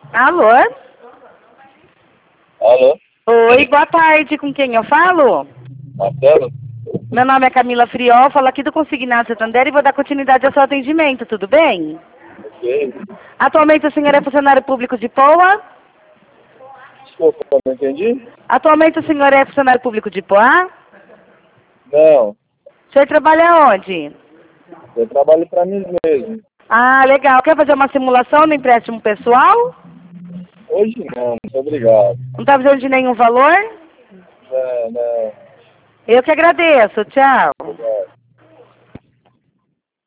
Alô? Alô? Oi, boa tarde. Com quem eu falo? Marcelo? Meu nome é Camila Friol, falo aqui do Consignado Santander e vou dar continuidade ao seu atendimento, tudo bem? Ok. Atualmente o senhor é funcionário público de Poa? Desculpa, não entendi? Atualmente o senhor é funcionário público de Poa? Não, O senhor trabalha onde? eu trabalho para mim mesmo. Ah, legal. Quer fazer uma simulação no empréstimo pessoal? Hoje não, muito obrigado. Não está precisando de nenhum valor? Não, não. Eu que agradeço. Tchau.